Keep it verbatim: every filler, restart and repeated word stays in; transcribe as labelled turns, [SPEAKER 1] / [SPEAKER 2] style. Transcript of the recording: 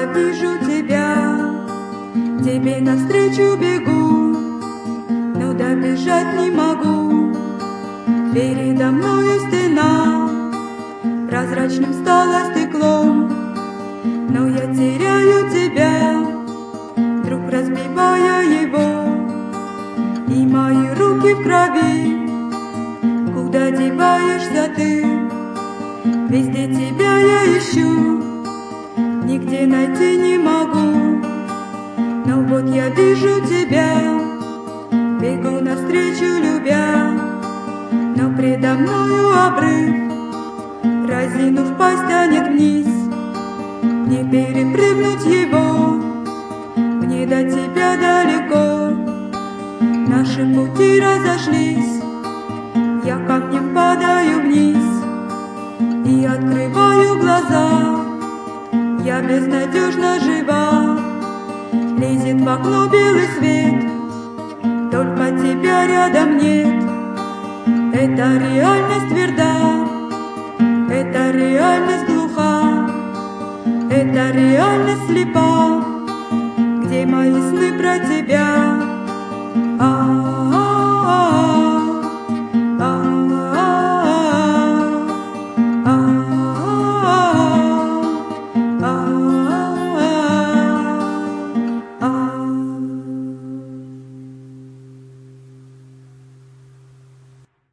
[SPEAKER 1] вижу тебя, тебе навстречу бегу, но добежать не могу. Передо мною стена, прозрачным стало стеклом, но я теряю тебя, вдруг разбивая его, и мои руки в крови. Куда деваешься ты? Везде тебя я ищу, нигде найти не могу. Но вот я вижу тебя, бегу навстречу любя, но предо мною обрыв, разинув пасть тянет вниз. Не перепрыгнуть его, мне до тебя далеко. Наши пути разошлись, я камнем падаю вниз и открываю глаза. Я безнадежно жива, лезет в окно белый свет, только тебя рядом нет. Это реальность тверда, это реальность глуха, это реальность слепа. Где мои сны про тебя?